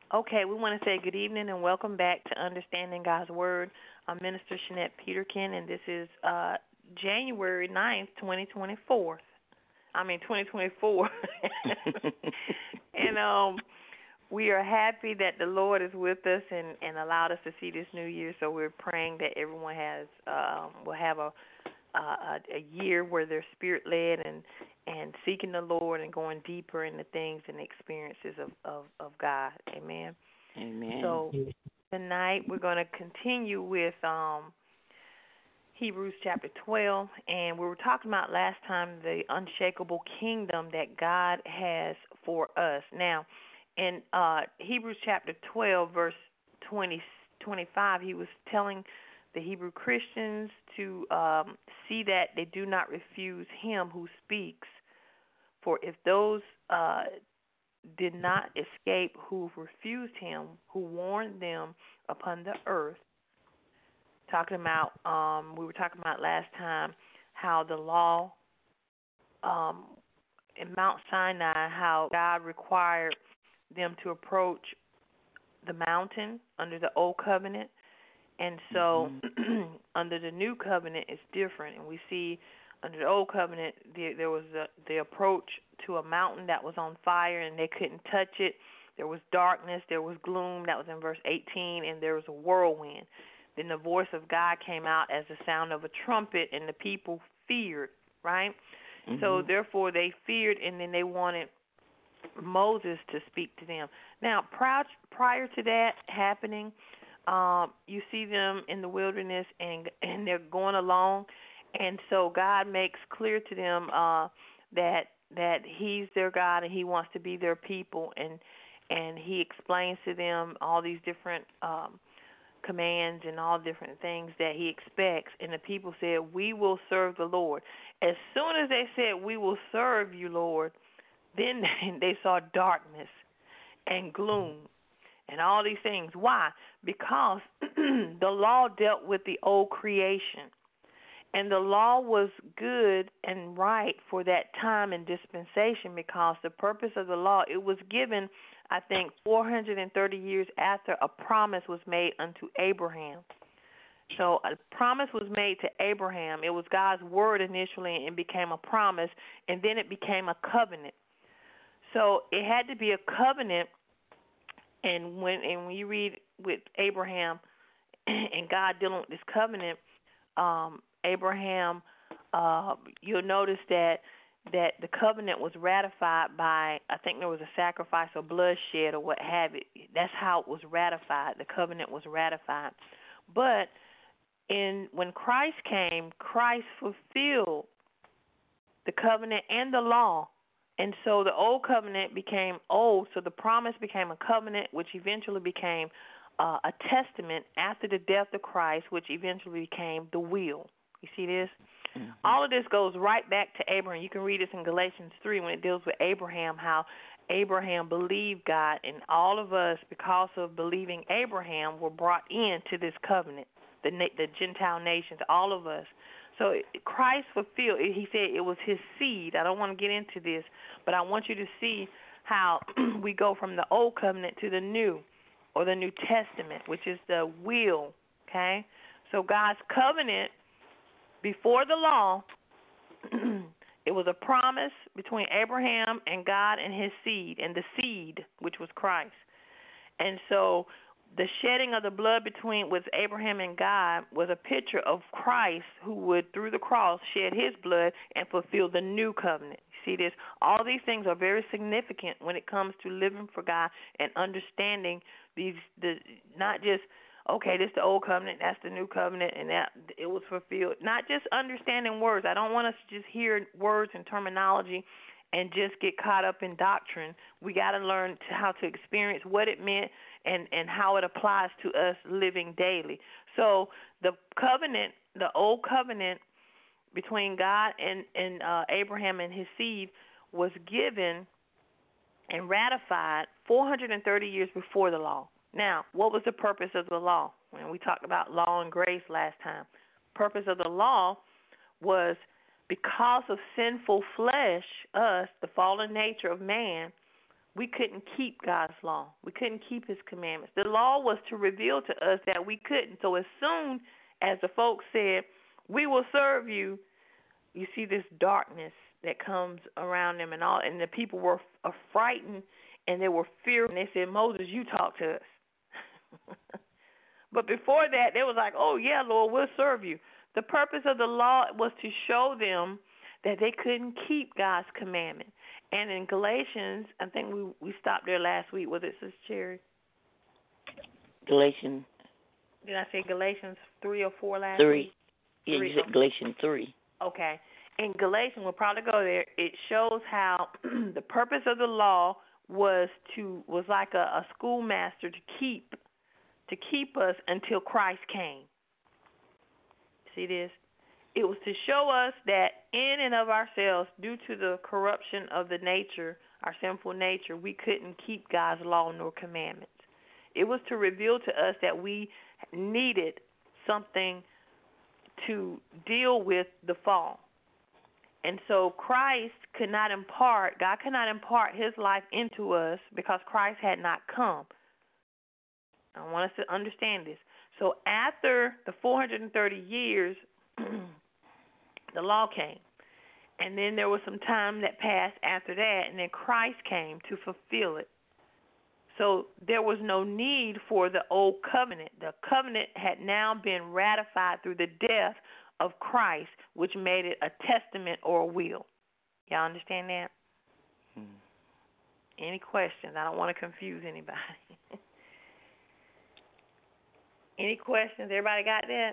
Okay, we want to say good evening and welcome back to Understanding God's Word. I'm Minister Shanette Peterkin, and this is January 9th, 2024. 2024. And we are happy that the Lord is with us and allowed us to see this new year. So we're praying that everyone will have a year where they're spirit led and seeking the Lord and going deeper in the things and the experiences of God. Amen. Amen. So tonight we're going to continue with Hebrews chapter 12, and we were talking about last time the unshakable kingdom that God has for us. Now, in Hebrews chapter 12, verse 25, he was telling the Hebrew Christians to see that they do not refuse him who speaks. For if those did not escape who refused him, who warned them upon the earth, we were talking about last time how the law in Mount Sinai, how God required them to approach the mountain under the old covenant. And so under the new covenant, it's different. And we see under the old covenant, there was the approach to a mountain that was on fire and they couldn't touch it. There was darkness, there was gloom, that was in verse 18, and there was a whirlwind. Then the voice of God came out as the sound of a trumpet, and the people feared, right? So therefore they feared, and then they wanted Moses to speak to them. Now, prior to that happening, you see them in the wilderness, and they're going along, and so God makes clear to them that He's their God and He wants to be their people, and He explains to them all these different commands and all different things that He expects, and the people said, "We will serve the Lord." As soon as they said, "We will serve you, Lord," then they saw darkness and gloom and all these things. Why? Because the law dealt with the old creation. And the law was good and right for that time and dispensation because the purpose of the law, it was given, I think, 430 years after a promise was made unto Abraham. So a promise was made to Abraham. It was God's word initially, and it became a promise, and then it became a covenant. So it had to be a covenant. And when you read with Abraham and God dealing with this covenant, Abraham, you'll notice that the covenant was ratified by, I think there was a sacrifice or bloodshed or what have it. That's how it was ratified. The covenant was ratified. But when Christ came, Christ fulfilled the covenant and the law. And so the old covenant became old, so the promise became a covenant, which eventually became a testament after the death of Christ, which eventually became the will. You see this? All of this goes right back to Abraham. You can read this in Galatians 3 when it deals with Abraham, how Abraham believed God, and all of us, because of believing Abraham, were brought into this covenant, the Gentile nations, all of us. So Christ fulfilled, he said it was his seed. I don't want to get into this, but I want you to see how we go from the old covenant to the new, or the New Testament, which is the will, okay? So God's covenant before the law, it was a promise between Abraham and God and his seed, and the seed, which was Christ. And so the shedding of the blood with Abraham and God was a picture of Christ, who would, through the cross, shed his blood and fulfill the new covenant. See this? All these things are very significant when it comes to living for God and understanding not just, okay, this is the old covenant, that's the new covenant, and that it was fulfilled. Not just understanding words. I don't want us to just hear words and terminology and just get caught up in doctrine. We got to learn how to experience what it meant and how it applies to us living daily. So the covenant, the old covenant between God and Abraham and his seed was given and ratified 430 years before the law. Now, what was the purpose of the law? When we talked about law and grace last time, purpose of the law was because of sinful flesh, us, the fallen nature of man, we couldn't keep God's law. We couldn't keep his commandments. The law was to reveal to us that we couldn't. So as soon as the folks said, we will serve you, you see this darkness that comes around them, and the people were frightened, and they were fearful. And they said, Moses, you talk to us. But before that, they was like, oh, yeah, Lord, we'll serve you. The purpose of the law was to show them that they couldn't keep God's commandment. And in Galatians, I think we stopped there last week. Was it, Sister Cherry? Galatians. Did I say Galatians 3 or 4 last 3. week? Yeah, you said Galatians 3. Okay. In Galatians, we'll probably go there. It shows how the purpose of the law was like a schoolmaster to keep us until Christ came. See this? It was to show us that in and of ourselves, due to the corruption of the nature, our sinful nature, we couldn't keep God's law nor commandments. It was to reveal to us that we needed something to deal with the fall. And so God could not impart his life into us because Christ had not come. I want us to understand this. So after the 430 years, the law came. And then there was some time that passed after that, and then Christ came to fulfill it. So there was no need for the old covenant. The covenant had now been ratified through the death of Christ, which made it a testament or a will. Y'all understand that? Any questions? I don't want to confuse anybody. Any questions? Everybody got that?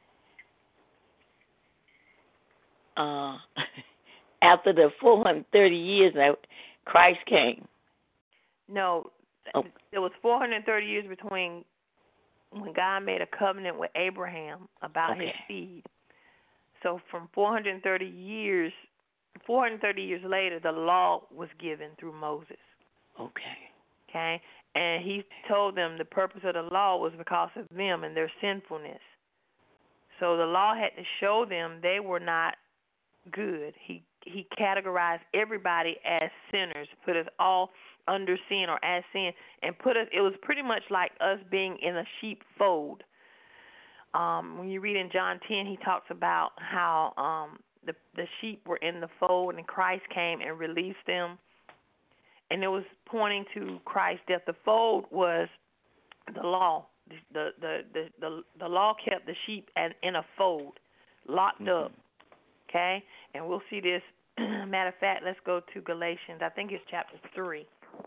After the 430 years, now Christ came. No, there was 430 years between when God made a covenant with Abraham about his seed. So from 430 years later, the law was given through Moses. Okay? And he told them the purpose of the law was because of them and their sinfulness. So the law had to show them they were not good. He categorized everybody as sinners, put us all under sin or as sin, and it was pretty much like us being in a sheepfold. When you read in John 10, he talks about how the sheep were in the fold and Christ came and released them. And it was pointing to Christ's death. The fold was the law. The law kept the sheep in a fold, locked up. Okay? And we'll see this. Matter of fact, let's go to Galatians. I think it's chapter 3.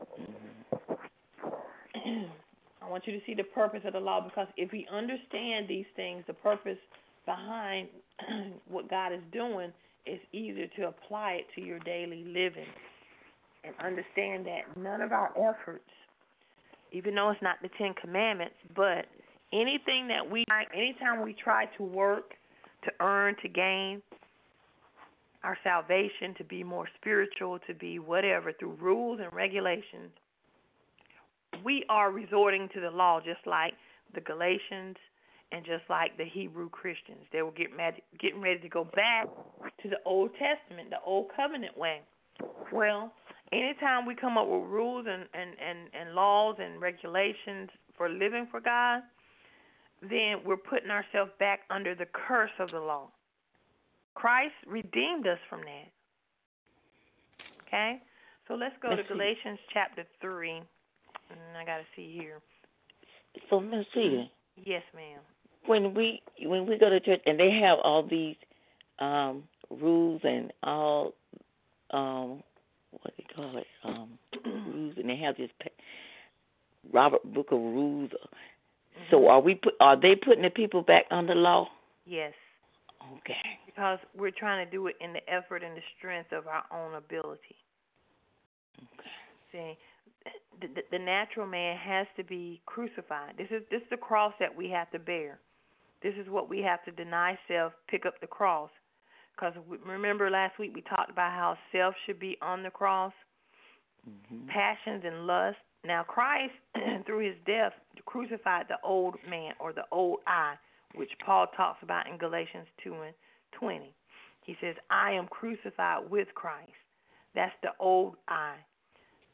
I want you to see the purpose of the law, because if we understand these things, the purpose behind what God is doing, it's easier to apply it to your daily living and understand that none of our efforts, even though it's not the 10 Commandments, but anything that anytime we try to work, to earn, to gain our salvation, to be more spiritual, to be whatever, through rules and regulations, we are resorting to the law, just like the Galatians and just like the Hebrew Christians. They were getting ready to go back to the Old Testament, the Old Covenant way. Well, anytime we come up with rules and laws and regulations for living for God, then we're putting ourselves back under the curse of the law. Christ redeemed us from that. Okay? So let's go to Galatians chapter 3. I got to see here. So, Miss Celia. Yes, ma'am. When we go to church and they have all these rules and all what do you call it, rules, and they have this Robert Book of Rules. So are they putting the people back under law? Yes. Okay. Because we're trying to do it in the effort and the strength of our own ability. Okay. See, the natural man has to be crucified. This is the cross that we have to bear. This is what we have to deny self, pick up the cross. Because remember last week we talked about how self should be on the cross, passions and lust. Now Christ, through his death, crucified the old man or the old I, which Paul talks about in Galatians 2:20. He says, I am crucified with Christ. That's the old I.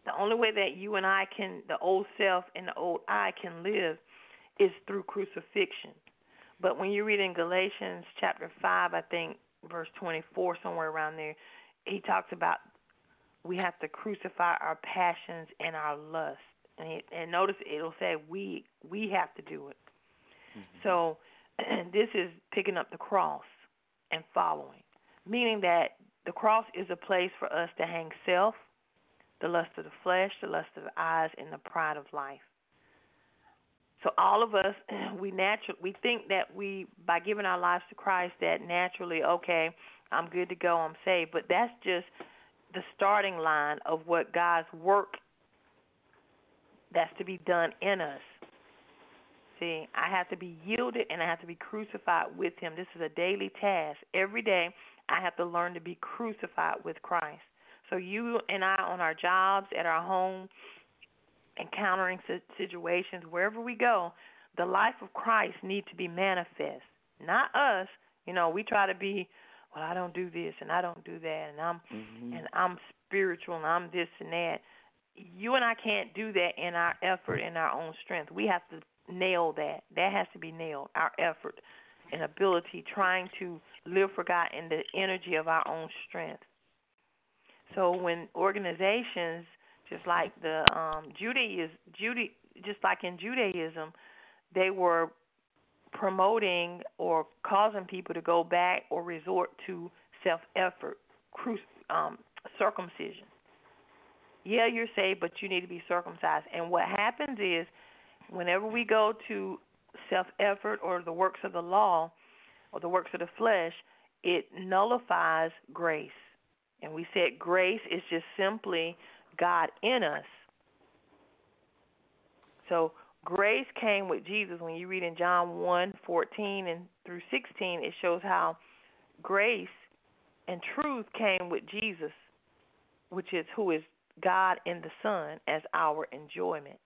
The only way that you and I can, the old self and the old I can live is through crucifixion. But when you read in Galatians chapter 5, I think verse 24, somewhere around there, he talks about we have to crucify our passions and our lust. And notice it'll say we have to do it. Mm-hmm. So this is picking up the cross and following, meaning that the cross is a place for us to hang self, the lust of the flesh, the lust of the eyes, and the pride of life. So all of us, we think that by giving our lives to Christ, that naturally, okay, I'm good to go, I'm saved. But that's just the starting line of what God's work that's to be done in us. See, I have to be yielded and I have to be crucified with Him. This is a daily task. Every day I have to learn to be crucified with Christ. So you and I on our jobs, at our home, encountering situations, wherever we go, the life of Christ needs to be manifest. Not us. We try to be, well, I don't do this and I don't do that, and I'm spiritual and I'm this and that. You and I can't do that in our effort, in our own strength. We have to nail that. That has to be nailed, our effort and ability, trying to live for God in the energy of our own strength. So when organizations, just like the just like in Judaism, they were promoting or causing people to go back or resort to self-effort, circumcision. Yeah, you're saved, but you need to be circumcised. And what happens is, whenever we go to self-effort or the works of the law or the works of the flesh, it nullifies grace. And we said grace is just simply God in us. So grace came with Jesus. When you read in John 1:14 and through 16, it shows how grace and truth came with Jesus, who is God in the Son as our enjoyment.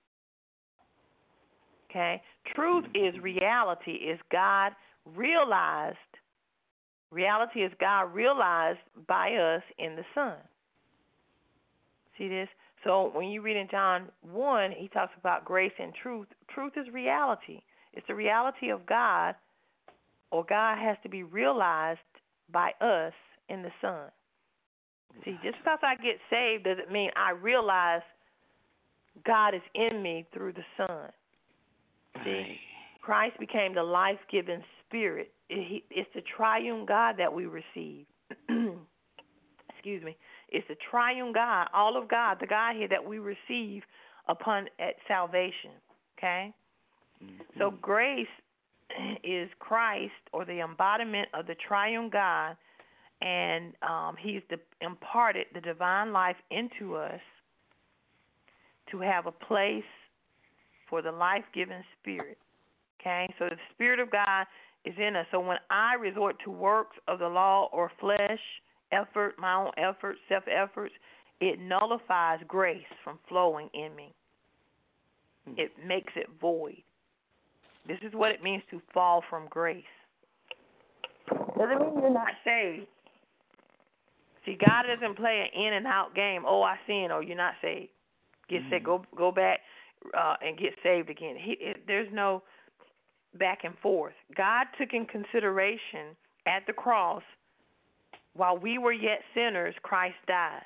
Okay? Truth is reality, is God realized. Reality is God realized by us in the Son. See this? So when you read in John 1, he talks about grace and truth. Truth is reality. It's the reality of God, or God has to be realized by us in the Son. See, just because I get saved doesn't mean I realize God is in me through the Son. See, Christ became the life-giving Spirit. It's the triune God that we receive. Excuse me. It's the triune God, all of God, the God here that we receive at salvation. Okay? Mm-hmm. So grace is Christ, or the embodiment of the triune God, and He's imparted the divine life into us to have a place for the life-giving Spirit. Okay? So the Spirit of God is in us. So when I resort to works of the law or flesh, effort, my own effort, self-efforts, it nullifies grace from flowing in me. It makes it void. This is what it means to fall from grace. Doesn't mean you're not saved. See, God doesn't play an in and out game. Oh, I sinned. Oh, you're not saved. Get saved. Go back and get saved again. There's no back and forth. God took in consideration at the cross, while we were yet sinners, Christ died.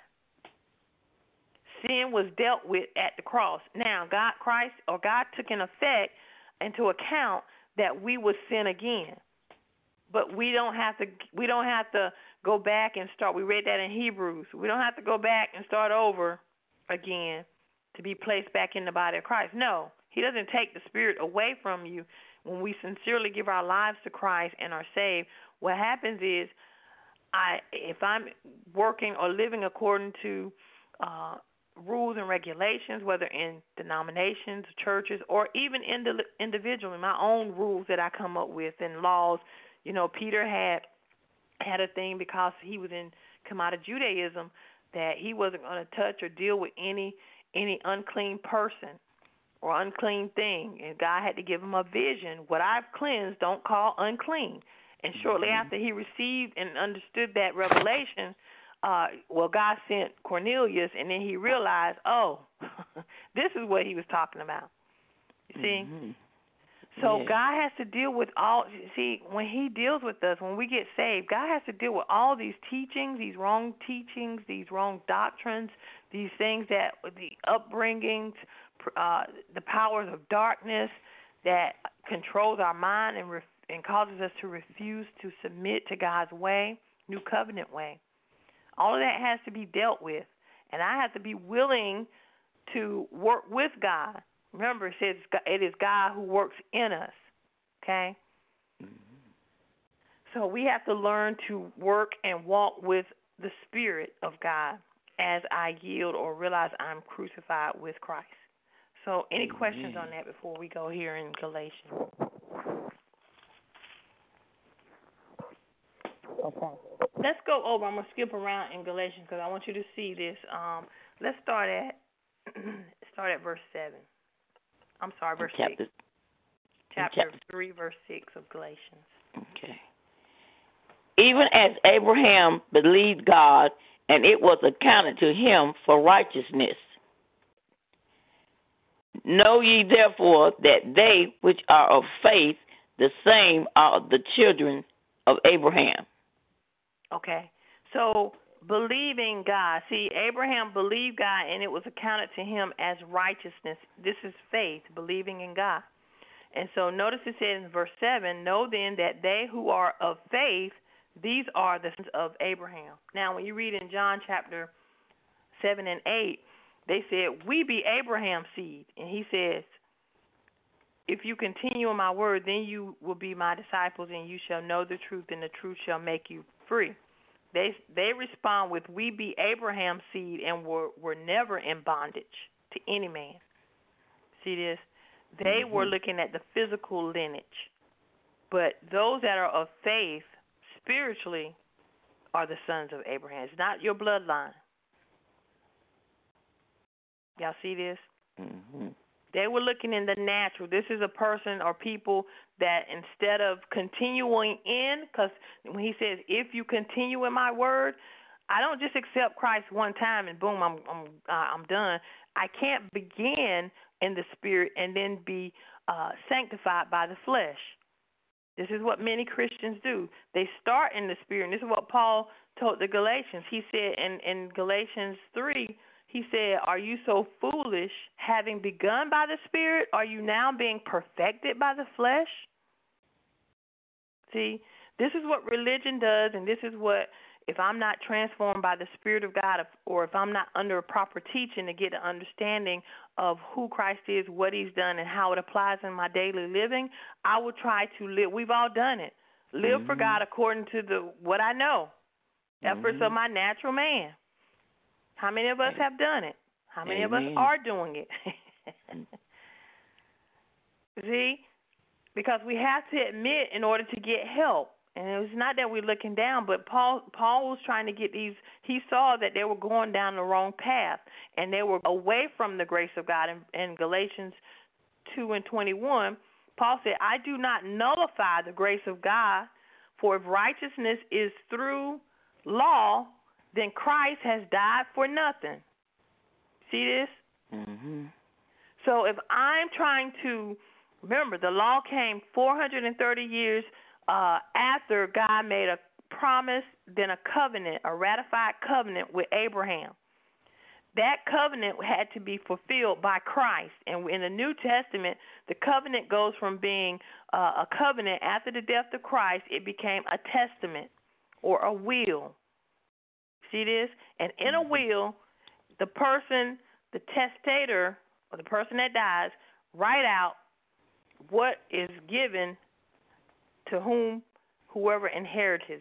Sin was dealt with at the cross. Now, God took into account that we would sin again. But we don't have to go back and start. We read that in Hebrews. We don't have to go back and start over again to be placed back in the body of Christ. No, He doesn't take the Spirit away from you when we sincerely give our lives to Christ and are saved. What happens is, if I'm working or living according to rules and regulations, whether in denominations, churches, or even individually, my own rules that I come up with and laws. Peter had a thing because he come out of Judaism that he wasn't going to touch or deal with any unclean person or unclean thing, and God had to give him a vision. What I've cleansed, don't call unclean. And shortly after he received and understood that revelation, God sent Cornelius, and then he realized, oh, this is what he was talking about. You see? Mm-hmm. So Yeah. God has to deal with all, see, when he deals with us, when we get saved, God has to deal with all these teachings, these wrong doctrines, these things that, the upbringings, the powers of darkness that controls our mind and causes us to refuse to submit to God's way, new covenant way. All of that has to be dealt with, and I have to be willing to work with God. Remember, it says it is God who works in us, okay? Mm-hmm. So we have to learn to work and walk with the Spirit of God as I yield or realize I'm crucified with Christ. So any questions on that before we go here in Galatians? Okay. Let's go over. I'm going to skip around in Galatians because I want you to see this. Let's start at verse 7. I'm sorry, verse 6. Chapter 3, verse 6 of Galatians. Okay. Even as Abraham believed God, and it was accounted to him for righteousness. Know ye therefore that they which are of faith, the same are the children of Abraham. Okay. So believing God. See, Abraham believed God, and it was accounted to him as righteousness. This is faith, believing in God. And so notice it says in verse 7, know then that they who are of faith, these are the sons of Abraham. Now, when you read in John chapter 7 and 8, they said, we be Abraham's seed. And he says, if you continue in my word, then you will be my disciples, and you shall know the truth, and the truth shall make you free. They respond with, we be Abraham's seed, and were never in bondage to any man. See this? They were looking at the physical lineage. But those that are of faith, spiritually, are the sons of Abraham. It's not your bloodline. Y'all see this? Mm-hmm. They were looking in the natural. This is a person or people that instead of continuing in, because when he says, if you continue in my word, I don't just accept Christ one time and boom, I'm done. I can't begin in the spirit and then be sanctified by the flesh. This is what many Christians do. They start in the spirit, and this is what Paul told the Galatians. He said in Galatians 3, he said, are you so foolish, having begun by the Spirit, are you now being perfected by the flesh? See, this is what religion does, and this is what, if I'm not transformed by the Spirit of God, or if I'm not under a proper teaching to get an understanding of who Christ is, what he's done, and how it applies in my daily living, I will try to live. We've all done it. Live for God according to what I know, efforts of my natural man. How many of us have done it? How many of us are doing it? See? Because we have to admit in order to get help. And it was not that we're looking down, but Paul was trying to get these. He saw that they were going down the wrong path, and they were away from the grace of God. In Galatians 2 and 21, Paul said, I do not nullify the grace of God, for if righteousness is through law, then Christ has died for nothing. See this? Mm-hmm. So if I'm trying to, remember, the law came 430 years after God made a promise, then a covenant, a ratified covenant with Abraham. That covenant had to be fulfilled by Christ. And in the New Testament, the covenant goes from being a covenant after the death of Christ, it became a testament or a will. See this? And in a will, the person, the testator, or the person that dies, write out what is given to whoever inherited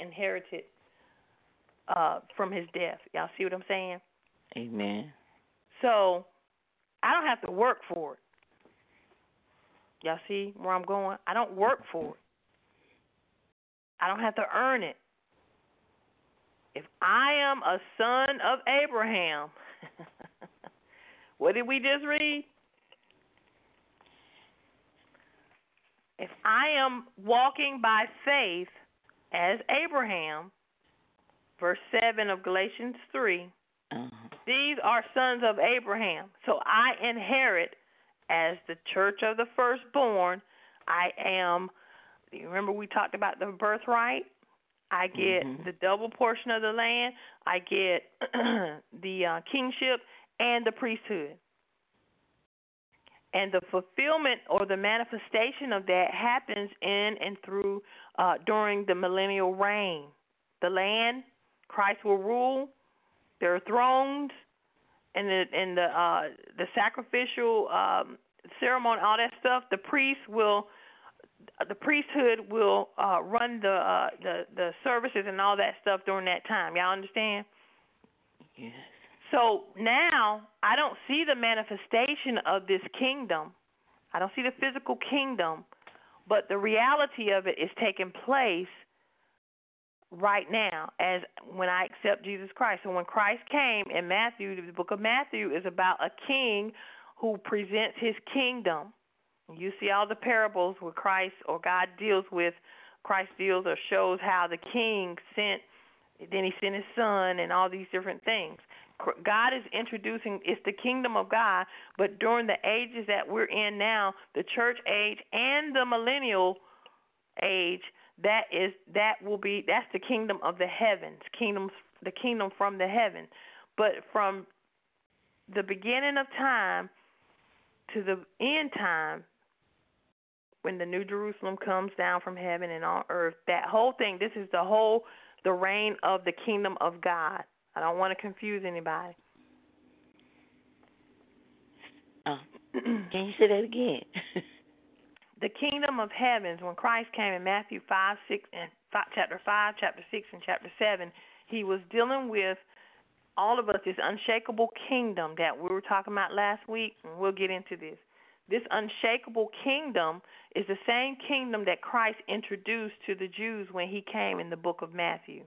from his death. Y'all see what I'm saying? Amen. So I don't have to work for it. Y'all see where I'm going? I don't work for it. I don't have to earn it. If I am a son of Abraham, what did we just read? If I am walking by faith as Abraham, verse 7 of Galatians 3. Uh-huh. These are sons of Abraham. So I inherit as the church of the firstborn. I am, you remember we talked about the birthright? I get the double portion of the land. I get the kingship and the priesthood. And the fulfillment or the manifestation of that happens in and through during the millennial reign. The land, Christ will rule. There are thrones, and the sacrificial ceremony, all that stuff. The priesthood will run the services and all that stuff during that time. Y'all understand? Yes. So now I don't see the manifestation of this kingdom. I don't see the physical kingdom, but the reality of it is taking place right now as when I accept Jesus Christ. So when Christ came in Matthew, the book of Matthew is about a king who presents his kingdom. You see all the parables where Christ or God deals with, Christ deals or shows how the king sent, then he sent his son and all these different things. God is introducing, it's the kingdom of God, but during the ages that we're in now, the church age and the millennial age, that's the kingdom of the heavens, the kingdom from the heaven. But from the beginning of time to the end time, when the New Jerusalem comes down from heaven and on earth, that whole thing, this is the reign of the kingdom of God. I don't want to confuse anybody. Can you say that again? The kingdom of heavens, when Christ came in Matthew 5, 6, and chapter 5, chapter 6, and chapter 7, he was dealing with all of us, this unshakable kingdom that we were talking about last week, and we'll get into this. This unshakable kingdom is the same kingdom that Christ introduced to the Jews when he came in the book of Matthew.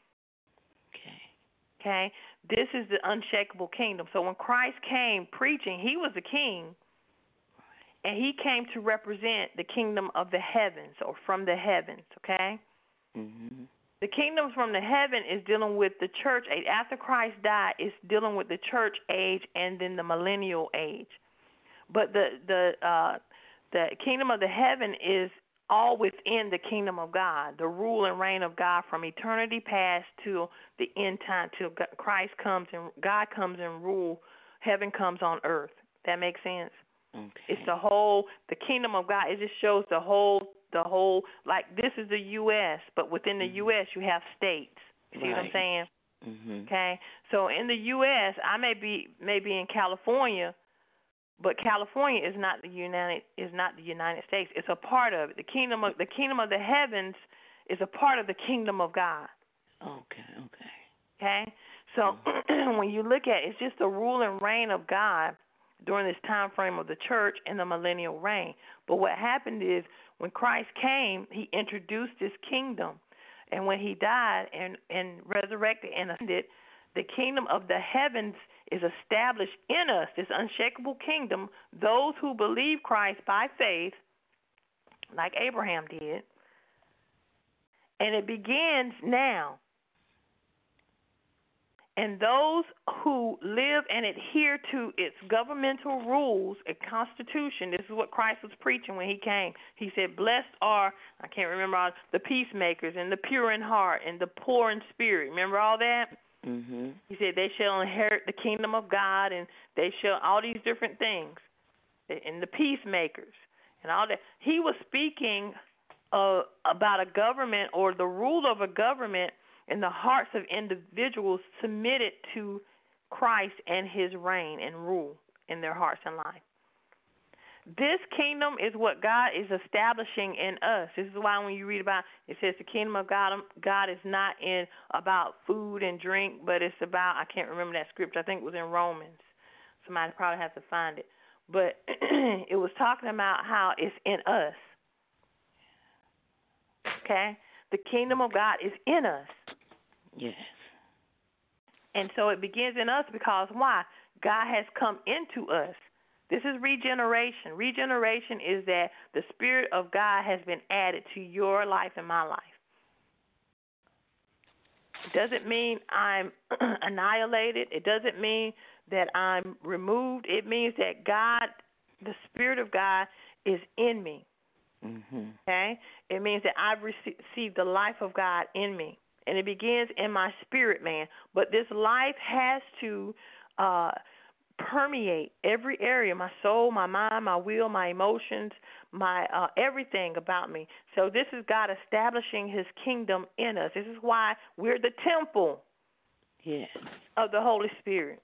Okay? This is the unshakable kingdom. So when Christ came preaching, he was the king, and he came to represent the kingdom of the heavens or from the heavens, okay? Mm-hmm. The kingdom from the heaven is dealing with the church age. After Christ died, it's dealing with the church age and then the millennial age. But the kingdom of the heaven is all within the kingdom of God, the rule and reign of God from eternity past to the end time, till Christ comes and God comes and rule, heaven comes on earth. That makes sense? Okay. It's the kingdom of God. It just shows the whole, like this is the U.S., but within the U.S. you have states. You see what I'm saying? Mm-hmm. Okay. So in the U.S., I may be in California, but California is not the United States. It's a part of it. The kingdom of the heavens is a part of the kingdom of God. Okay. So when you look at it, it's just the rule and reign of God during this time frame of the church and the millennial reign. But what happened is when Christ came, he introduced this kingdom. And when he died and resurrected and ascended, the kingdom of the heavens is established in us, this unshakable kingdom. Those who believe Christ by faith, like Abraham did, and it begins now. And those who live and adhere to its governmental rules and constitution, this is what Christ was preaching when he came. He said, blessed are, I can't remember, the peacemakers and the pure in heart and the poor in spirit. Remember all that? Mm-hmm. He said they shall inherit the kingdom of God, and they shall, all these different things, and the peacemakers and all that. He was speaking about a government or the rule of a government in the hearts of individuals submitted to Christ and his reign and rule in their hearts and life. This kingdom is what God is establishing in us. This is why when you read about it says the kingdom of God is not about food and drink, but it's about, I can't remember that scripture. I think it was in Romans. Somebody probably has to find it. But it was talking about how it's in us. Okay? The kingdom of God is in us. Yes. And so it begins in us because why? God has come into us. This is regeneration. Regeneration is that the Spirit of God has been added to your life and my life. It doesn't mean I'm annihilated. It doesn't mean that I'm removed. It means that God, the Spirit of God, is in me. Mm-hmm. Okay? It means that I've received the life of God in me. And it begins in my spirit, man. But this life has to permeate every area, my soul, my mind, my will, my emotions, my everything about me. So this is God establishing his kingdom in us. This is why we're the temple of the Holy Spirit.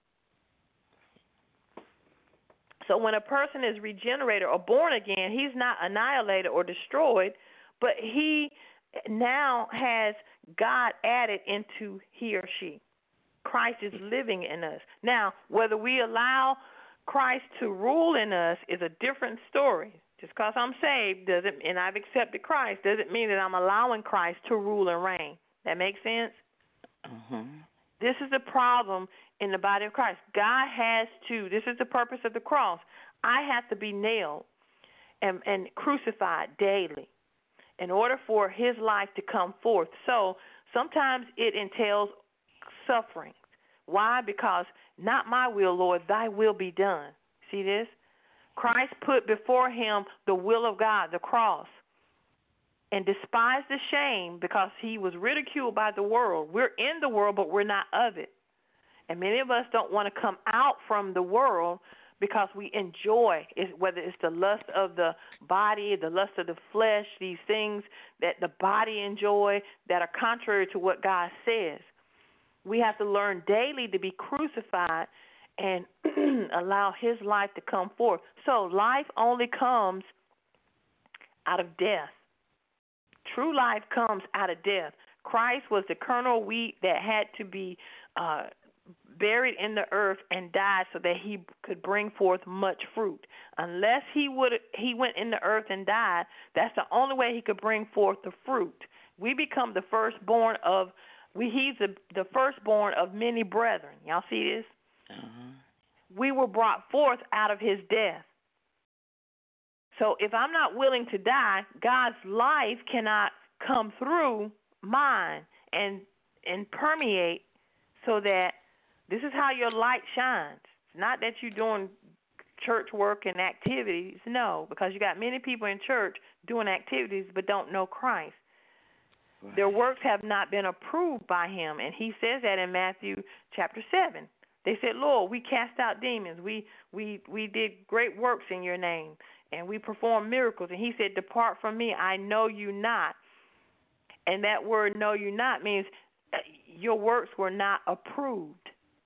So when a person is regenerated or born again, he's not annihilated or destroyed, but he now has God added into he or she. Christ is living in us. Now, whether we allow Christ to rule in us is a different story. Just because I'm saved doesn't, and I've accepted Christ, doesn't mean that I'm allowing Christ to rule and reign. That makes sense? Uh-huh. This is the problem in the body of Christ. God has to, this is the purpose of the cross. I have to be nailed and crucified daily in order for his life to come forth. So sometimes it entails suffering. Why? Because not my will, Lord, thy will be done. See this? Christ put before him the will of God, the cross, and despised the shame because he was ridiculed by the world. We're in the world, but we're not of it. And many of us don't want to come out from the world because we enjoy it, whether it's the lust of the body, the lust of the flesh, these things that the body enjoy that are contrary to what God says. We have to learn daily to be crucified and allow his life to come forth. So life only comes out of death. True life comes out of death. Christ was the kernel of wheat that had to be buried in the earth and died so that he could bring forth much fruit. Unless he went in the earth and died, that's the only way he could bring forth the fruit. We become the firstborn of he's the firstborn of many brethren. Y'all see this? Uh-huh. We were brought forth out of his death. So if I'm not willing to die, God's life cannot come through mine and permeate so that this is how your light shines. It's not that you're doing church work and activities. No, because you got many people in church doing activities but don't know Christ. Right. Their works have not been approved by him. And he says that in Matthew chapter 7. They said, Lord, we cast out demons. We did great works in your name, and we performed miracles. And he said, depart from me, I know you not. And that word know you not means your works were not approved.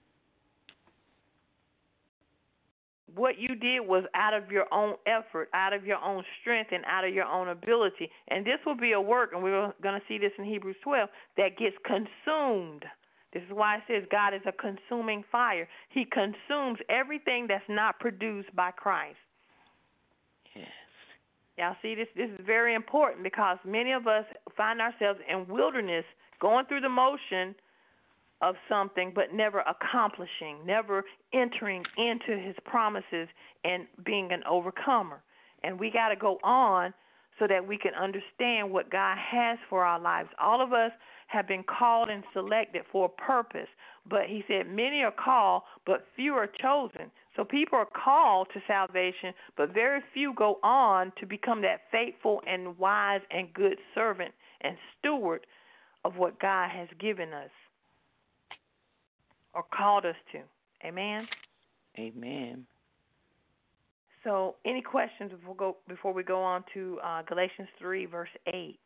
What you did was out of your own effort, out of your own strength, and out of your own ability. And this will be a work, and we're going to see this in Hebrews 12, that gets consumed. This is why it says God is a consuming fire. He consumes everything that's not produced by Christ. Yes. Y'all see, this is very important because many of us find ourselves in wilderness going through the motion of something but never accomplishing, never entering into his promises and being an overcomer. And we got to go on so that we can understand what God has for our lives. All of us have been called and selected for a purpose, but he said many are called, but few are chosen. So people are called to salvation, but very few go on to become that faithful and wise and good servant and steward of what God has given us or called us to. Amen? Amen. So any questions before we go on to Galatians 3, verse 8?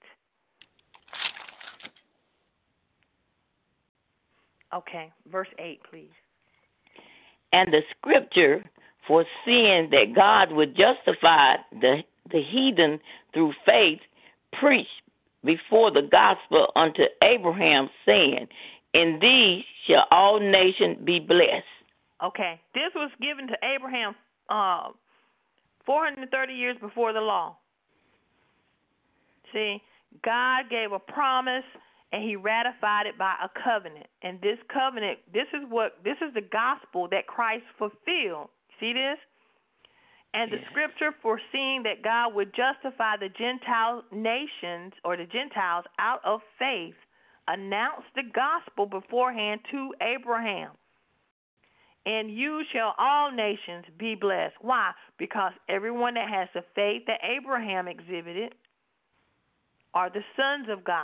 Okay, verse 8, please. And the scripture, foreseeing that God would justify the heathen through faith, preached before the gospel unto Abraham, saying, in these shall all nations be blessed. Okay, this was given to Abraham 430 years before the law. See, God gave a promise and he ratified it by a covenant. And this covenant, this is the gospel that Christ fulfilled. See this? And the scripture foreseeing that God would justify the Gentile nations or the Gentiles out of faith announced the gospel beforehand to Abraham. And you shall all nations be blessed. Why? Because everyone that has the faith that Abraham exhibited are the sons of God.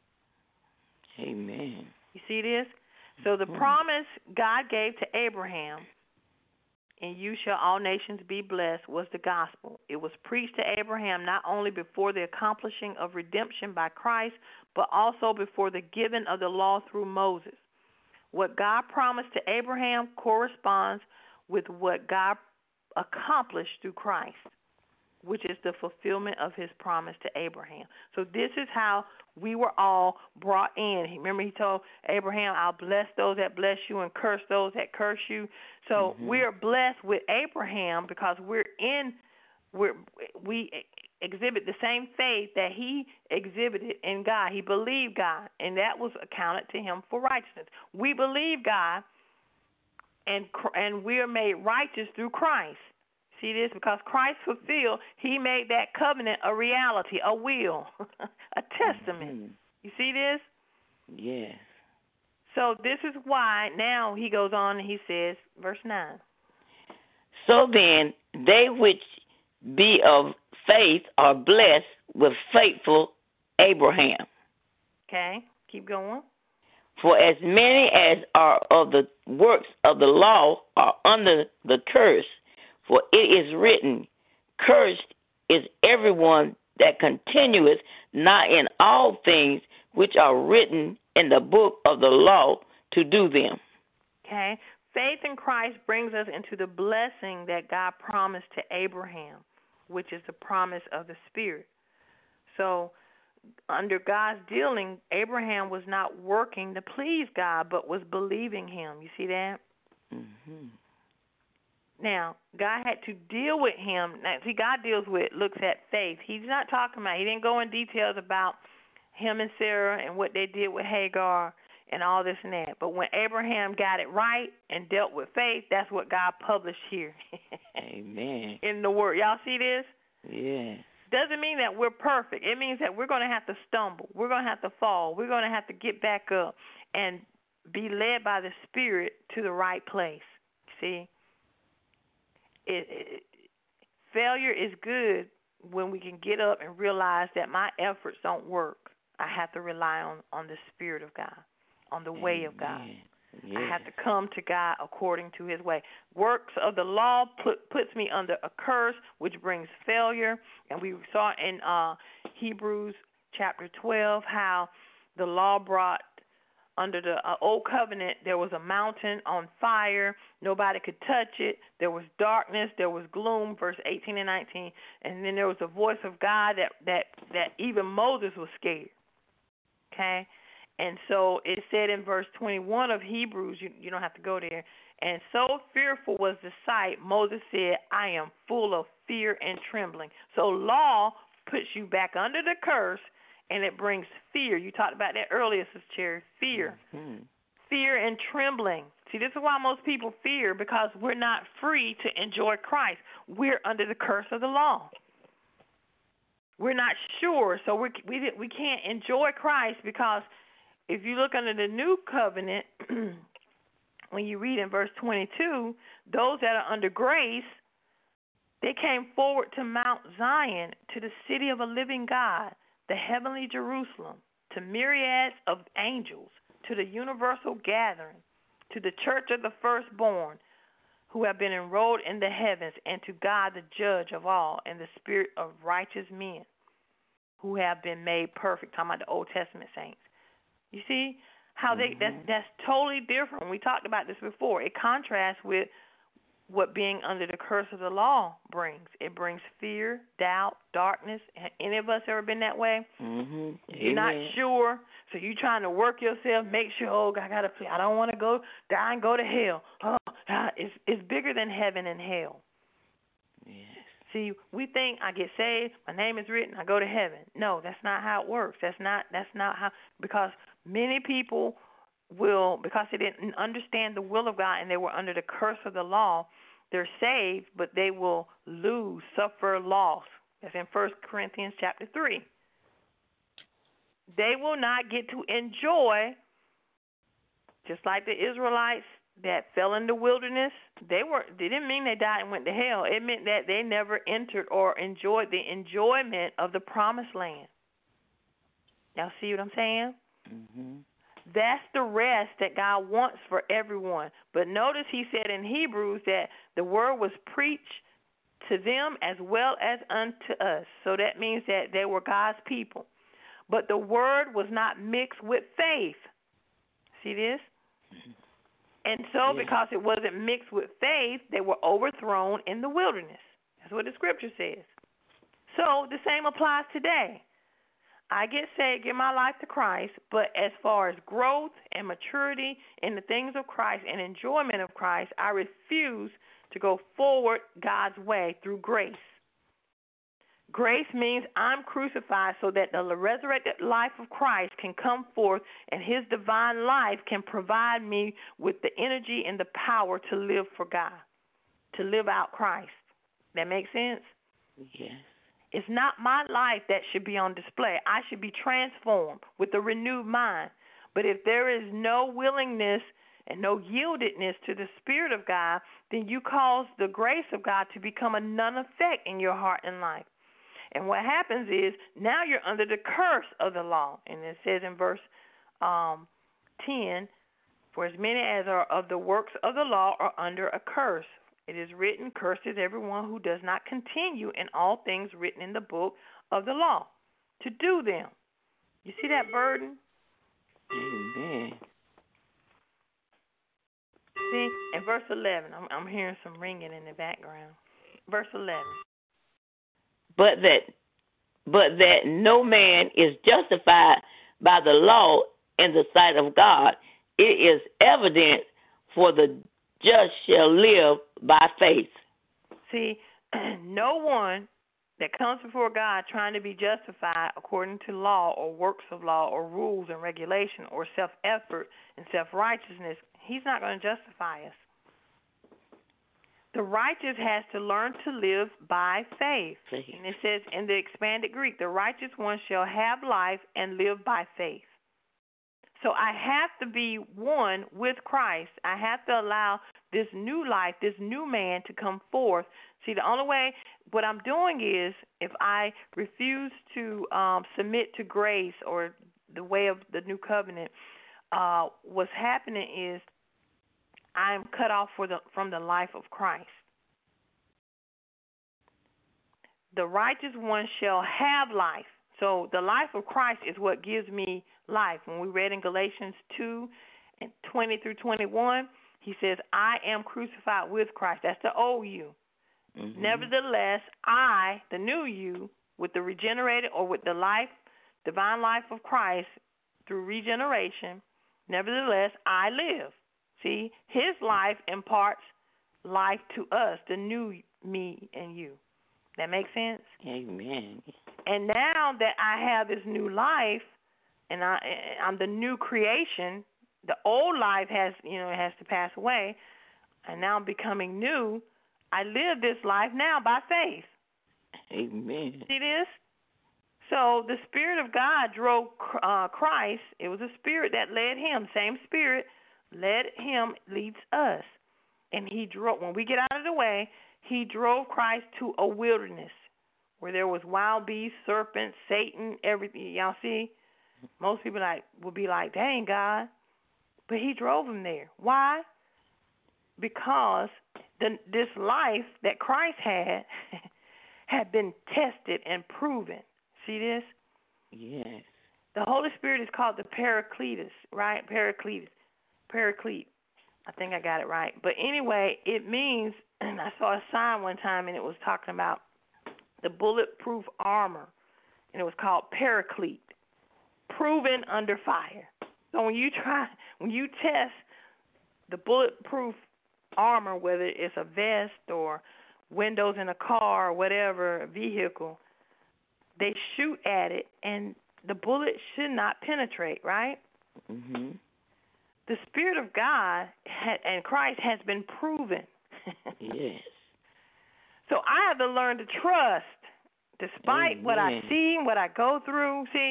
Amen. You see this? So the promise God gave to Abraham, and you shall all nations be blessed, was the gospel. It was preached to Abraham not only before the accomplishing of redemption by Christ, but also before the giving of the law through Moses. What God promised to Abraham corresponds with what God accomplished through Christ, which is the fulfillment of his promise to Abraham. So this is how we were all brought in. Remember, he told Abraham, I'll bless those that bless you and curse those that curse you. So we're blessed with Abraham because we exhibit the same faith that he exhibited in God. He believed God, and that was accounted to him for righteousness. We believe God, and we are made righteous through Christ. See this? Because Christ fulfilled, he made that covenant a reality, a will, a testament. You see this? Yes. So this is why now he goes on and he says, verse 9. So then, they which be of faith are blessed with faithful Abraham. Okay, keep going. For as many as are of the works of the law are under the curse. For it is written, cursed is everyone that continueth not in all things which are written in the book of the law to do them. Okay. Faith in Christ brings us into the blessing that God promised to Abraham, which is the promise of the Spirit. So under God's dealing, Abraham was not working to please God, but was believing him. You see that? Now, God had to deal with him. Now, see, God looks at faith. He's not talking about, he didn't go in details about him and Sarah and what they did with Hagar and all this and that. But when Abraham got it right and dealt with faith, that's what God published here. Amen. In the Word. Y'all see this? Yes. Doesn't mean that we're perfect. It means that we're going to have to stumble. We're going to have to fall. We're going to have to get back up and be led by the Spirit to the right place. See? Failure is good when we can get up and realize that my efforts don't work. I have to rely on the Spirit of God, on the way of God. Yes. I have to come to God according to his way. Works of the law puts me under a curse, which brings failure. And we saw in Hebrews chapter 12 how the law brought, under the old covenant, there was a mountain on fire. Nobody could touch it. There was darkness. There was gloom, verse 18 and 19. And then there was a voice of God that even Moses was scared. Okay? And so it said in verse 21 of Hebrews, you don't have to go there, and so fearful was the sight, Moses said, I am full of fear and trembling. So law puts you back under the curse, and it brings fear. You talked about that earlier, Sister Cherry, fear. Fear and trembling. See, this is why most people fear, because we're not free to enjoy Christ. We're under the curse of the law. We're not sure, so we can't enjoy Christ because if you look under the new covenant, when you read in verse 22, those that are under grace, they came forward to Mount Zion, to the city of a living God, the heavenly Jerusalem, to myriads of angels, to the universal gathering, to the church of the firstborn who have been enrolled in the heavens, and to God the judge of all, and the spirit of righteous men who have been made perfect. Talking about the Old Testament saints. You see how that's totally different. We talked about this before. It contrasts with what being under the curse of the law brings. It brings fear, doubt, darkness. Have any of us ever been that way? You're not sure, so you're trying to work yourself, make sure, I don't want to go die and go to hell. It's bigger than heaven and hell. Yes. See, we think I get saved, my name is written, I go to heaven. No, that's not how it works. That's not how, because many people will, because they didn't understand the will of God and they were under the curse of the law, they're saved, but they will suffer loss. That's in 1 Corinthians chapter 3. they will not get to enjoy, just like the Israelites that fell in the wilderness. They didn't mean they died and went to hell. It meant that they never entered or enjoyed the enjoyment of the promised land. Y'all see what I'm saying? Mm-hmm. That's the rest that God wants for everyone. But notice he said in Hebrews that the word was preached to them as well as unto us. So that means that they were God's people. But the word was not mixed with faith. See this? And so because it wasn't mixed with faith, they were overthrown in the wilderness. That's what the scripture says. So the same applies today. I get saved, give my life to Christ, but as far as growth and maturity in the things of Christ and enjoyment of Christ, I refuse to go forward God's way through grace. Grace means I'm crucified so that the resurrected life of Christ can come forth and his divine life can provide me with the energy and the power to live for God, to live out Christ. That makes sense? Yes. It's not my life that should be on display. I should be transformed with a renewed mind. But if there is no willingness and no yieldedness to the Spirit of God, then you cause the grace of God to become a none effect in your heart and life. And what happens is now you're under the curse of the law. And it says in verse 10, for as many as are of the works of the law are under a curse. It is written, cursed is everyone who does not continue in all things written in the book of the law to do them. You see that burden? Amen. See, in verse 11, I'm hearing some ringing in the background. Verse 11. But that no man is justified by the law in the sight of God, it is evident, for the just shall live by faith. See, no one that comes before God trying to be justified according to law or works of law or rules and regulation or self-effort and self-righteousness, he's not going to justify us. The righteous has to learn to live by faith. And it says in the expanded Greek, the righteous one shall have life and live by faith. So I have to be one with Christ. I have to allow this new life, this new man to come forth. See, the only way, what I'm doing is, if I refuse to submit to grace or the way of the new covenant, what's happening is I'm cut off from the life of Christ. The righteous one shall have life. So the life of Christ is what gives me life. When we read in Galatians 2 and 20 through 21, he says, I am crucified with Christ. That's the old you. Mm-hmm. Nevertheless, I, the new you, with the regenerated or with the life, divine life of Christ through regeneration, nevertheless, I live. See, his life imparts life to us, the new me and you. That makes sense? Amen. And now that I have this new life, and I'm the new creation, the old life has to pass away, and now I'm becoming new. I live this life now by faith. Amen. See this? So the Spirit of God drove Christ. It was a spirit that led him. Same spirit led him, leads us. And he drove, when we get out of the way, he drove Christ to a wilderness where there was wild beasts, serpents, Satan, everything. Y'all see? Most people would be like, dang, God. But he drove him there. Why? Because this life that Christ had been tested and proven. See this? Yes. The Holy Spirit is called the Paracletus, right? Paraclete. I think I got it right. But anyway, it means, and I saw a sign one time, and it was talking about the bulletproof armor, and it was called Paraclete, proven under fire. So when you test the bulletproof armor, whether it's a vest or windows in a car or whatever, a vehicle, they shoot at it, and the bullet should not penetrate, right? Mm-hmm. The Spirit of God and Christ has been proven. Yes. So I have to learn to trust, despite what I see, what I go through. See,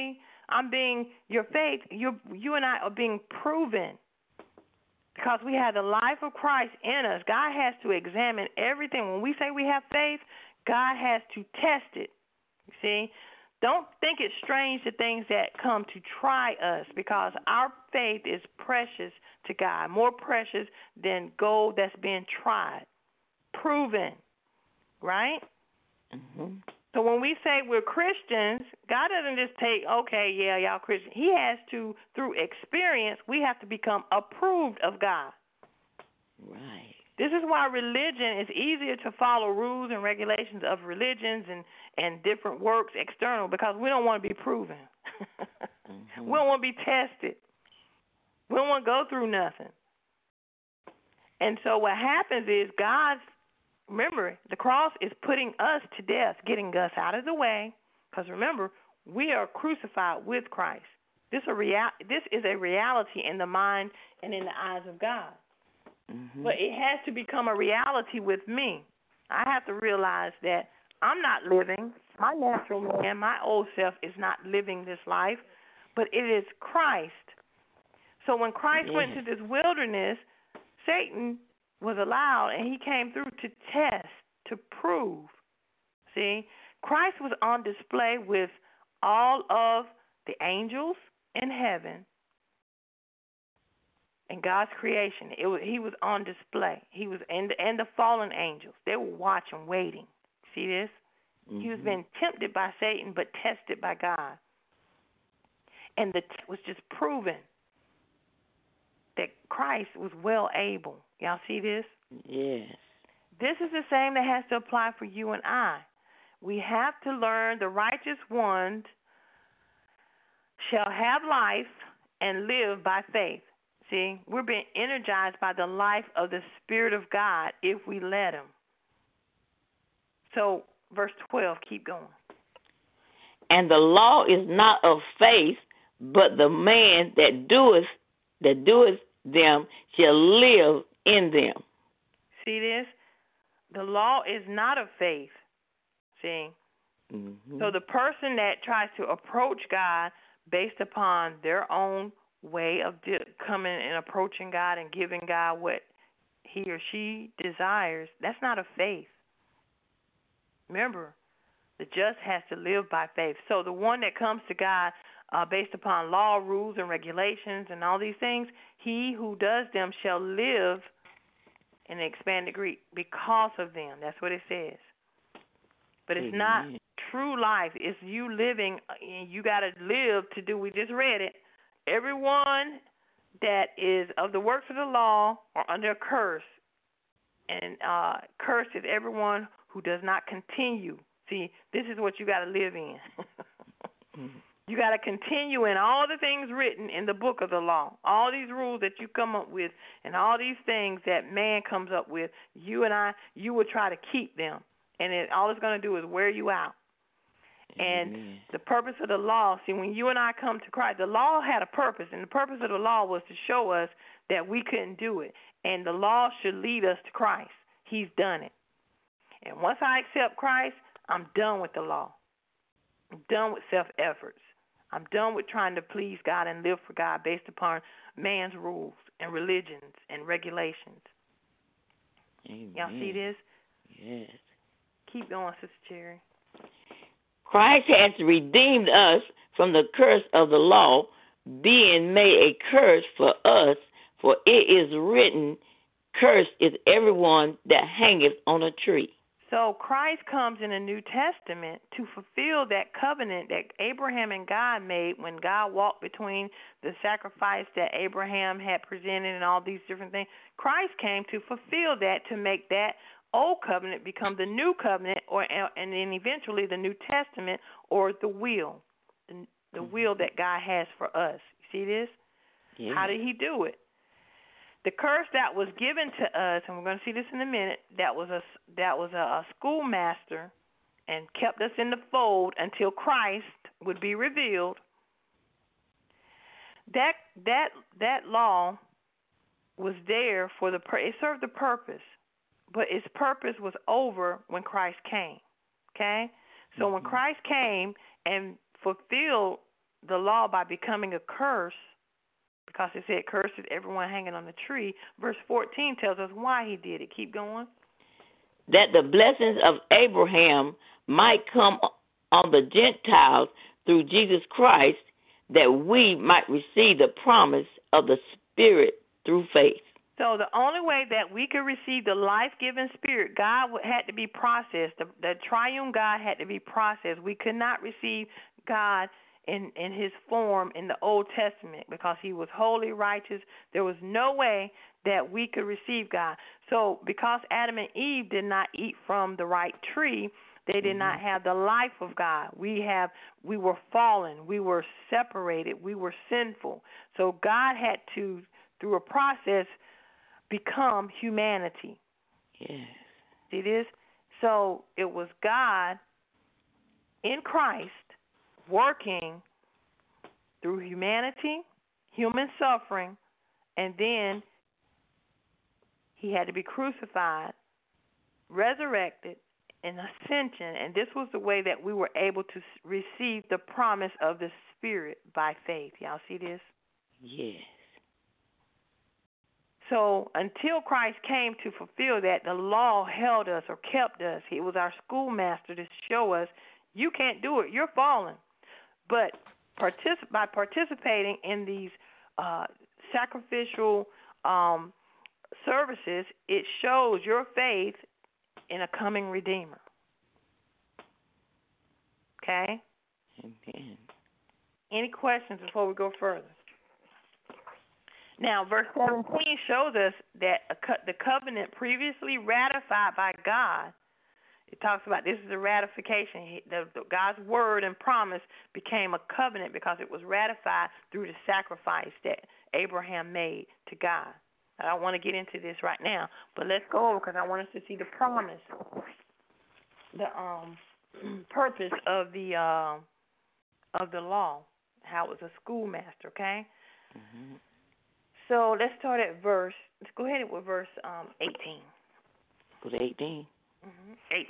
your faith, you and I are being proven. Because we have the life of Christ in us. God has to examine everything. When we say we have faith, God has to test it. You see? Don't think it's strange the things that come to try us, because our faith is precious to God, more precious than gold that's being tried, proven, right? Mm-hmm. So when we say we're Christians, God doesn't just take, okay, yeah, y'all Christians. He has to, through experience, we have to become approved of God. Right. This is why religion is easier to follow rules and regulations of religions and different works external, because we don't want to be proven. Mm-hmm. We don't want to be tested. We don't want to go through nothing. And so what happens is remember, the cross is putting us to death, getting us out of the way, because remember, we are crucified with Christ. This is a reality in the mind and in the eyes of God. Mm-hmm. But it has to become a reality with me. I have to realize that I'm not living. My natural man, my old self, is not living this life, but it is Christ. So when Christ went to this wilderness, Satan was allowed, and he came through to test, to prove. See, Christ was on display with all of the angels in heaven and God's creation. He was on display. He was and the fallen angels. They were watching, waiting. See this? Mm-hmm. He was being tempted by Satan, but tested by God. And the was just proven that Christ was well able. Y'all see this? Yes. This is the same that has to apply for you and I. We have to learn the righteous ones shall have life and live by faith. See, we're being energized by the life of the Spirit of God if we let him. So, verse 12, keep going. And the law is not of faith, but the man that doeth them shall live in them. See this? The law is not of faith. See? Mm-hmm. So the person that tries to approach God based upon their own way of coming and approaching God and giving God what he or she desires, that's not of faith. Remember, the just has to live by faith. So the one that comes to God based upon law, rules, and regulations and all these things, he who does them shall live, in the expanded Greek, because of them. That's what it says. But it's not true life. It's you living, and you got to live to do. We just read it. Everyone that is of the works of the law are under a curse. And cursed is everyone who does not continue. See, this is what you got to live in. You got to continue in all the things written in the book of the law. All these rules that you come up with and all these things that man comes up with, you and I, you will try to keep them. And all it's going to do is wear you out. And the purpose of the law, see, when you and I come to Christ, the law had a purpose, and the purpose of the law was to show us that we couldn't do it. And the law should lead us to Christ. He's done it. And once I accept Christ, I'm done with the law. I'm done with self-efforts. I'm done with trying to please God and live for God based upon man's rules and religions and regulations. Amen. Y'all see this? Yes. Keep going, Sister Cherry. Christ has redeemed us from the curse of the law, being made a curse for us, for it is written, cursed is everyone that hangeth on a tree. So Christ comes in the New Testament to fulfill that covenant that Abraham and God made when God walked between the sacrifice that Abraham had presented and all these different things. Christ came to fulfill that, to make that old covenant become the new covenant, and then eventually the New Testament, or the will, the will that God has for us. You see this? Yeah. How did he do it? The curse that was given to us, and we're going to see this in a minute, that was a schoolmaster and kept us in the fold until Christ would be revealed. That law was there for it served the purpose, but its purpose was over when Christ came. Okay? So when Christ came and fulfilled the law by becoming a curse, because it said, cursed is everyone hanging on the tree. Verse 14 tells us why he did it. Keep going. That the blessings of Abraham might come on the Gentiles through Jesus Christ, that we might receive the promise of the Spirit through faith. So the only way that we could receive the life-giving Spirit, God had to be processed. The triune God had to be processed. We could not receive God in his form in the Old Testament because he was holy, righteous. There was no way that we could receive God. So because Adam and Eve did not eat from the right tree, they did not have the life of God. We were fallen. We were separated. We were sinful. So God had to, through a process, become humanity. Yes. See this? So it was God in Christ working through humanity, human suffering, and then he had to be crucified, resurrected, and ascension. And this was the way that we were able to receive the promise of the Spirit by faith. Y'all see this? Yes. So until Christ came to fulfill that, the law held us or kept us. He was our schoolmaster to show us, you can't do it. You're fallen. But by participating in these sacrificial services, it shows your faith in a coming Redeemer. Okay? Amen. Any questions before we go further? Now, verse 17 shows us that the covenant previously ratified by God, it talks about this is a ratification. God's word and promise became a covenant because it was ratified through the sacrifice that Abraham made to God. I don't want to get into this right now, but let's go over because I want us to see the promise, the purpose of the law, how it was a schoolmaster, okay? Mm-hmm. So let's start at let's go ahead with verse 18. Go to 18. 18.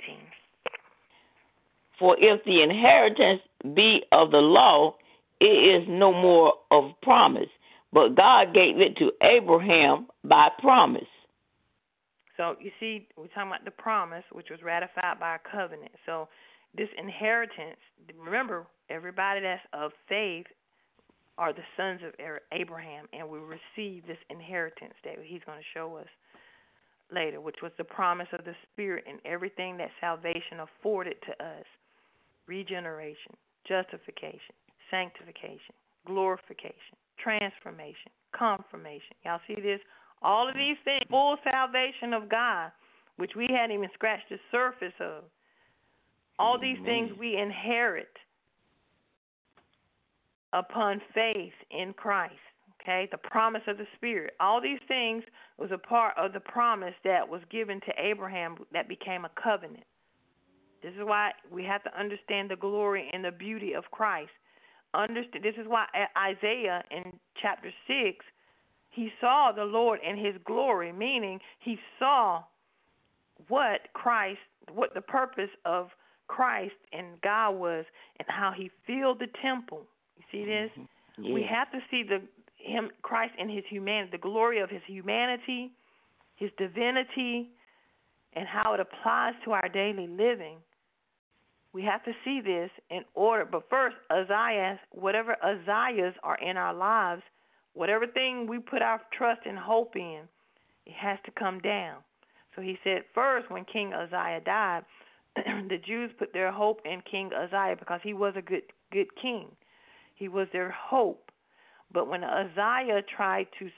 For if the inheritance be of the law, it is no more of promise, but God gave it to Abraham by promise. So you see, we're talking about the promise, which was ratified by a covenant. So this inheritance, remember, everybody that's of faith are the sons of Abraham, and we receive this inheritance that he's going to show us later, which was the promise of the Spirit and everything that salvation afforded to us: regeneration, justification, sanctification, glorification, transformation, confirmation. Y'all see this? All of these things, full salvation of God, which we hadn't even scratched the surface of. All these things we inherit upon faith in Christ, okay? The promise of the Spirit. All these things was a part of the promise that was given to Abraham that became a covenant. This is why we have to understand the glory and the beauty of Christ. This is why Isaiah in chapter 6, he saw the Lord in his glory, meaning he saw what the purpose of Christ and God was and how he filled the temple. You see this? Yeah. We have to see Christ in his humanity, the glory of his humanity, his divinity, and how it applies to our daily living. We have to see this in order. But first, whatever Isaiahs are in our lives, whatever thing we put our trust and hope in, it has to come down. So he said first, when King Uzziah died, the Jews put their hope in King Uzziah because he was a good king. He was their hope. But when Uzziah tried to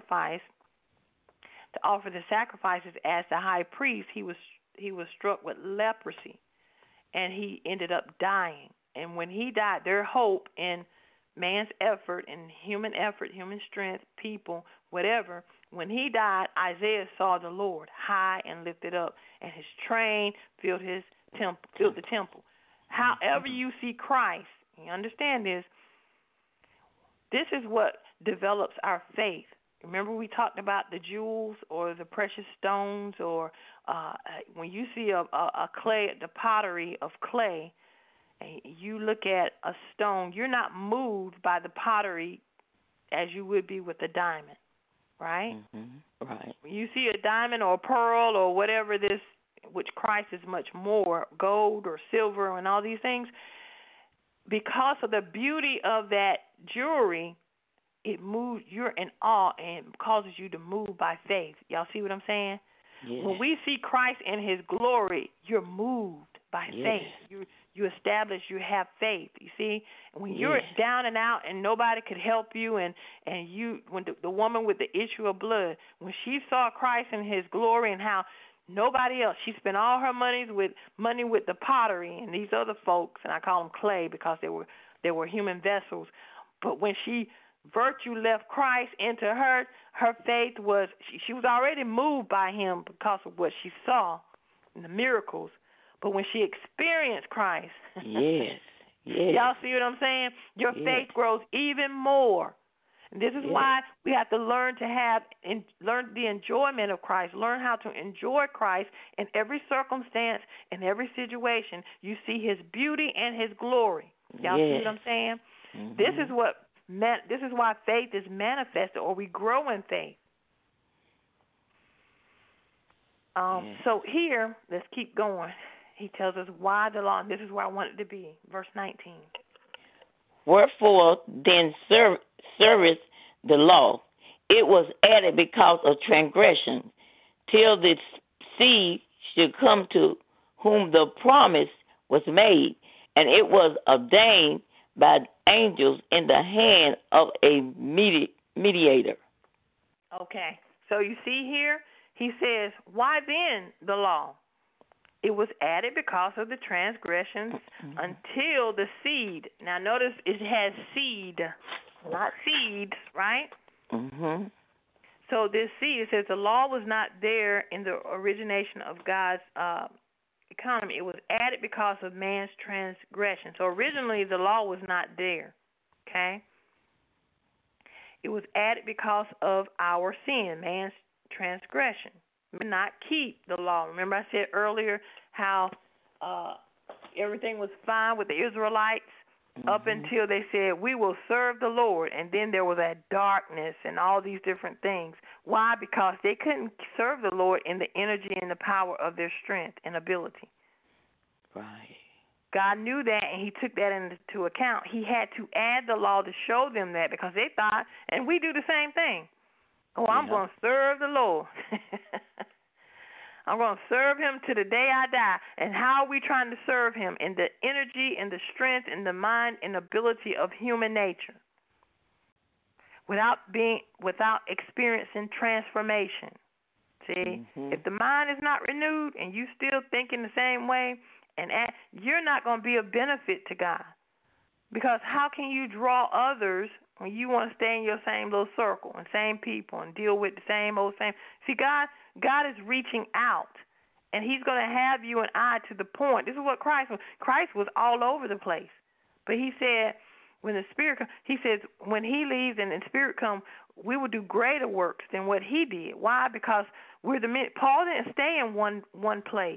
offer the sacrifices as the high priest, he was struck with leprosy, and he ended up dying. And when he died, their hope in man's effort and human strength, people, whatever, when he died, Isaiah saw the Lord high and lifted up, and his train filled the temple. However you see Christ, you understand this. This is what develops our faith. Remember we talked about the jewels or the precious stones, or when you see a clay, the pottery of clay, and you look at a stone, you're not moved by the pottery as you would be with a diamond, right? Right. When you see a diamond or a pearl or whatever this, which Christ is much more, gold or silver and all these things, because of the beauty of that jewelry, it moves, you're in awe and causes you to move by faith. Y'all see what I'm saying? Yeah. When we see Christ in his glory, you're moved by faith. You establish, you have faith, you see? And when you're down and out and nobody could help you, and you, when the woman with the issue of blood, when she saw Christ in his glory and how nobody else, she spent all her money with the pottery and these other folks, and I call them clay because they were human vessels. But when virtue left Christ into her faith was, she was already moved by him because of what she saw in the miracles. But when she experienced Christ, y'all see what I'm saying? Your faith grows even more. And this is why we have to learn the enjoyment of Christ, learn how to enjoy Christ in every circumstance, in every situation. You see his beauty and his glory. Y'all see what I'm saying? This is why faith is manifested, or we grow in faith. So here, let's keep going. He tells us why the law, and this is where I want it to be, verse 19. Wherefore then serveth the law? It was added because of transgression, till the seed should come to whom the promise was made, and it was ordained by angels in the hand of a mediator. Okay, so you see here, he says, why then the law? It was added because of the transgressions until the seed. Now notice it has seed, not seeds, right? So this seed, it says the law was not there in the origination of God's economy. It was added because of man's transgression. So originally the law was not there, okay? It was added because of our sin, man's transgression. Not keep the law. Remember I said earlier how everything was fine with the Israelites up until they said, we will serve the Lord. And then there was that darkness and all these different things. Why? Because they couldn't serve the Lord in the energy and the power of their strength and ability. Right. God knew that, and he took that into account. He had to add the law to show them that, because they thought, and we do the same thing, I'm going to serve the Lord. I'm going to serve him to the day I die. And how are we trying to serve him? In the energy and the strength and the mind and ability of human nature, without experiencing transformation. See, if the mind is not renewed and you still thinking the same way, you're not going to be a benefit to God. Because how can you draw others when you want to stay in your same little circle and same people and deal with the same old same? See, God is reaching out, and he's going to have you and I to the point. This is what Christ was. Christ was all over the place. But he said, when the Spirit comes, he says, when he leaves and the Spirit comes, we will do greater works than what he did. Why? Because Paul didn't stay in one place.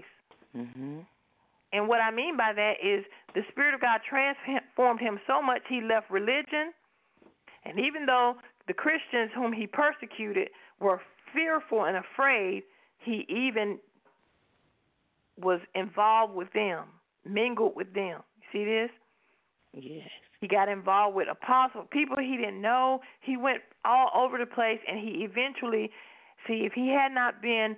And what I mean by that is the Spirit of God transformed him so much he left religion. And even though the Christians whom he persecuted were fearful and afraid, he even was involved with them, mingled with them. You see this? Yes. He got involved with apostles, people he didn't know. He went all over the place, and he eventually, if he had not been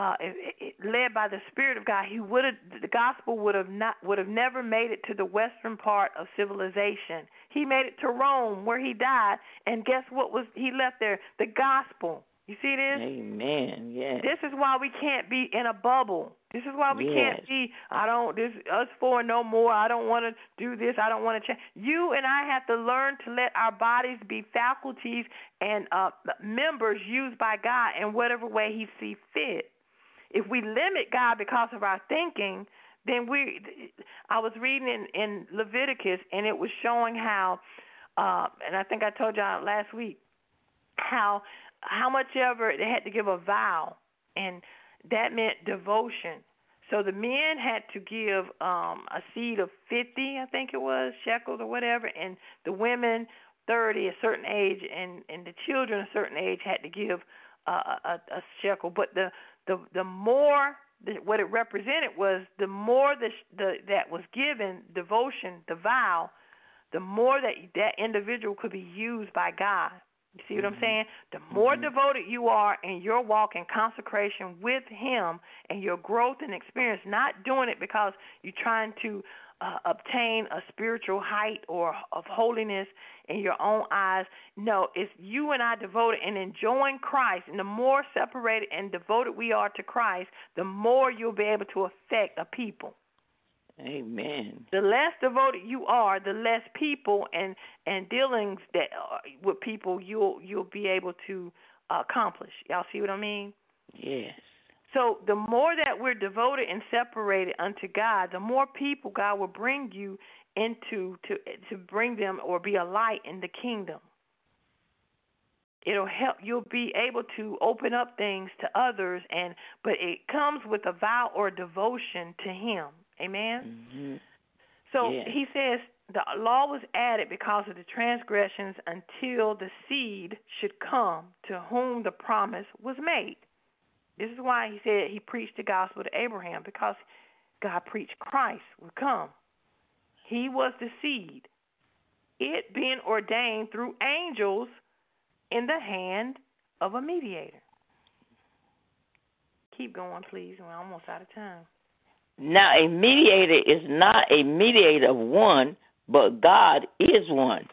led by the Spirit of God, the gospel would have never made it to the western part of civilization. He made it to Rome, where he died, and guess what he left there? The gospel. You see this? Amen. Yes. This is why we can't be in a bubble. This is why we can't be, us four no more. I don't want to do this. I don't want to change. You and I have to learn to let our bodies be faculties and members used by God in whatever way he sees fit. If we limit God because of our thinking, then I was reading in Leviticus, and it was showing how, and I think I told y'all last week, how much ever they had to give a vow, and that meant devotion. So the men had to give a seed of 50, I think it was, shekels or whatever, and the women 30, a certain age, and the children a certain age had to give a shekel. But the more what it represented was the more that was given, devotion, the vow, the more that individual could be used by God. You see what I'm saying? The more devoted you are in your walk in consecration with Him and your growth and experience, not doing it because you're trying to obtain a spiritual height or of holiness in your own eyes. No, it's you and I devoted and enjoying Christ. And the more separated and devoted we are to Christ, the more you'll be able to affect a people. Amen. The less devoted you are, the less people and dealings that with people you'll be able to accomplish. Y'all see what I mean? Yes. So the more that we're devoted and separated unto God, the more people God will bring you into to bring them or be a light in the kingdom. It'll help. You'll be able to open up things to others, but it comes with a vow or devotion to Him. Amen? So he says the law was added because of the transgressions until the seed should come to whom the promise was made. This is why he said he preached the gospel to Abraham, because God preached Christ would come. He was the seed, it being ordained through angels in the hand of a mediator. Keep going, please. We're almost out of time. Now, a mediator is not a mediator of one, but God is one.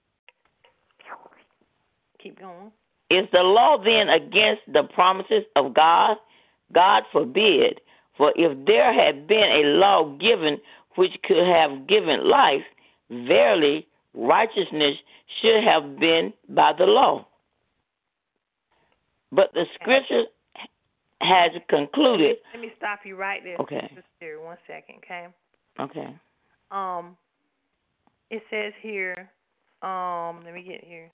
Keep going. Is the law then against the promises of God? God forbid. For if there had been a law given which could have given life, verily righteousness should have been by the law. But the Scripture has concluded. Let me stop you right there. Okay. Sister, 1 second, okay? Okay. It says here, let me get here.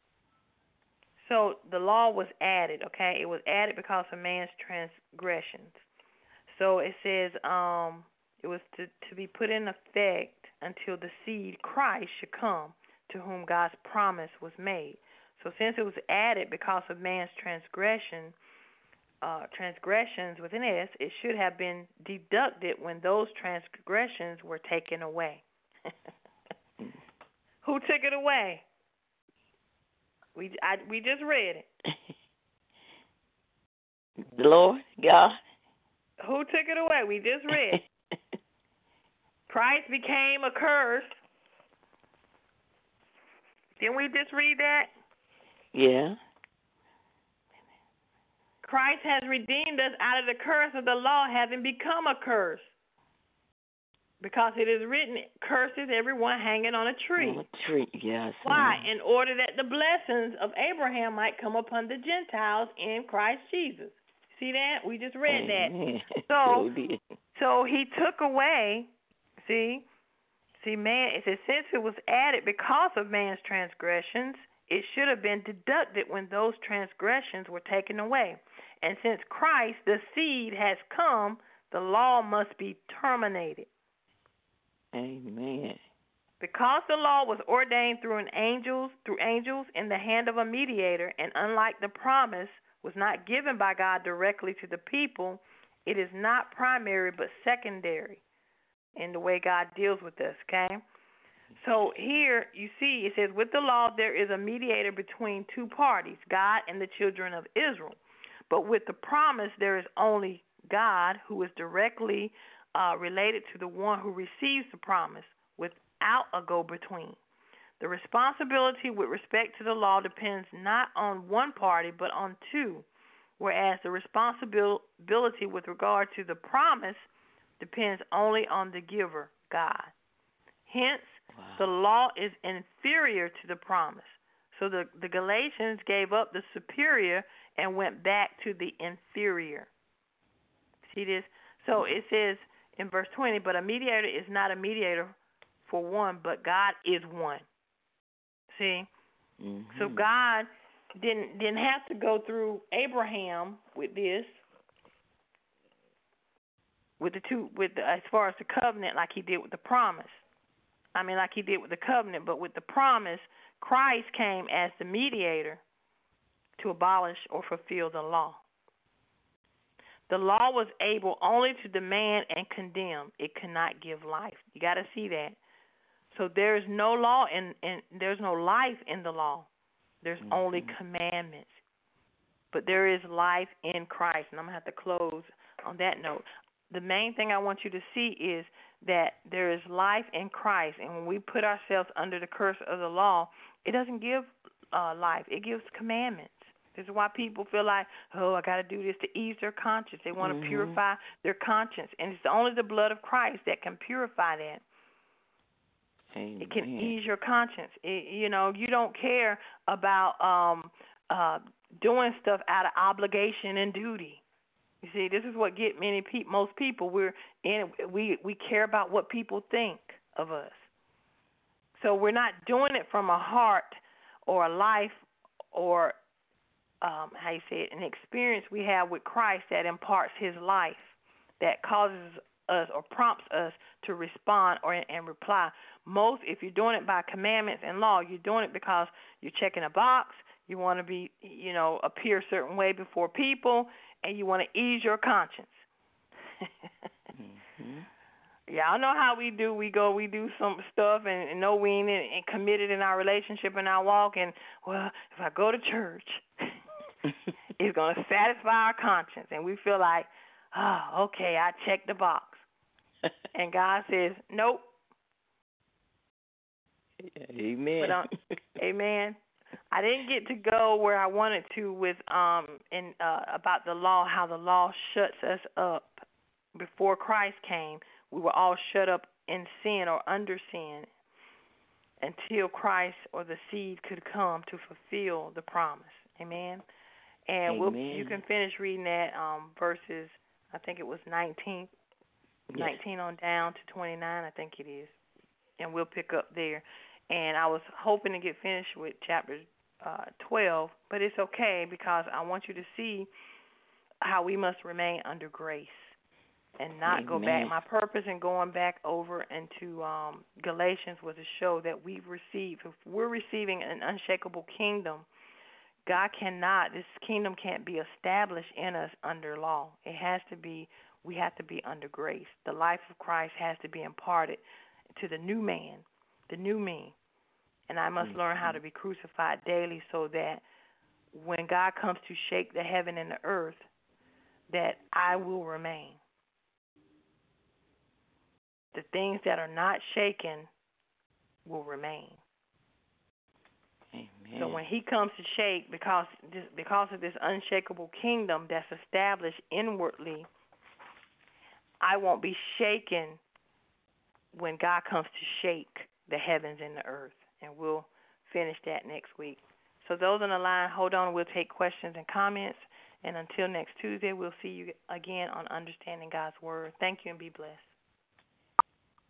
So the law was added, okay? It was added because of man's transgressions. So it says it was to be put in effect until the seed, Christ, should come, to whom God's promise was made. So since it was added because of man's transgressions with an S, it should have been deducted when those transgressions were taken away. Who took it away? We just read it. The Lord, God. Who took it away? We just read. Christ became a curse. Didn't we just read that? Yeah. Christ has redeemed us out of the curse of the law, having become a curse. Because it is written, curses everyone hanging on a tree. On a tree, yes. Why? In order that the blessings of Abraham might come upon the Gentiles in Christ Jesus. See that? We just read Amen. that. So he took away, see, man, it says, since it was added because of man's transgressions, it should have been deducted when those transgressions were taken away. And since Christ, the seed, has come, the law must be terminated. Amen. Because the law was ordained through angels in the hand of a mediator, and unlike the promise was not given by God directly to the people, it is not primary but secondary in the way God deals with us, okay? So here you see it says, with the law there is a mediator between two parties, God and the children of Israel. But with the promise there is only God, who is directly related to the one who receives the promise without a go-between. The responsibility with respect to the law depends not on one party but on two, whereas the responsibility with regard to the promise depends only on the giver, God. Hence, the law is inferior to the promise. So the Galatians gave up the superior and went back to the inferior. See this? So it says in verse 20, but a mediator is not a mediator for one, but God is one. See? Mm-hmm. So God didn't have to go through Abraham with this. as far as the covenant, like he did with the promise. Like he did with the covenant, but with the promise, Christ came as the mediator to abolish or fulfill the law. The law was able only to demand and condemn. It could not give life. You got to see that. So there is no law there's no life in the law. There's only commandments. But there is life in Christ, and I'm going to have to close on that note. The main thing I want you to see is that there is life in Christ, and when we put ourselves under the curse of the law, it doesn't give life. It gives commandments. This is why people feel like, I got to do this to ease their conscience. They want to purify their conscience, and it's only the blood of Christ that can purify that. Amen. It can ease your conscience. You don't care about doing stuff out of obligation and duty. You see, this is what get most people. We care about what people think of us. So we're not doing it from a heart or a life or an experience we have with Christ that imparts his life, that causes us or prompts us to respond and reply. If you're doing it by commandments and law, you're doing it because you're checking a box, you want to be, appear a certain way before people, and you want to ease your conscience. Yeah, I know how we do. We do some stuff and know we ain't committed in our relationship and our walk, and, if I go to church, it's going to satisfy our conscience, and we feel like, okay, I checked the box. And God says, nope. Amen. But, amen. I didn't get to go where I wanted to with about the law, how the law shuts us up. Before Christ came, we were all shut up in sin or under sin until Christ or the seed could come to fulfill the promise. Amen. And you can finish reading that verses, I think it was 19 on down to 29, I think it is. And we'll pick up there. And I was hoping to get finished with chapter 12, but it's okay because I want you to see how we must remain under grace and not go back. My purpose in going back over into Galatians was to show that if we're receiving an unshakable kingdom, this kingdom can't be established in us under law. We have to be under grace. The life of Christ has to be imparted to the new man, the new me. And I must learn how to be crucified daily so that when God comes to shake the heaven and the earth, that I will remain. The things that are not shaken will remain. Amen. So when he comes to shake, because of this unshakable kingdom that's established inwardly, I won't be shaken when God comes to shake the heavens and the earth. And we'll finish that next week. So those on the line, hold on. We'll take questions and comments. And until next Tuesday, we'll see you again on Understanding God's Word. Thank you and be blessed.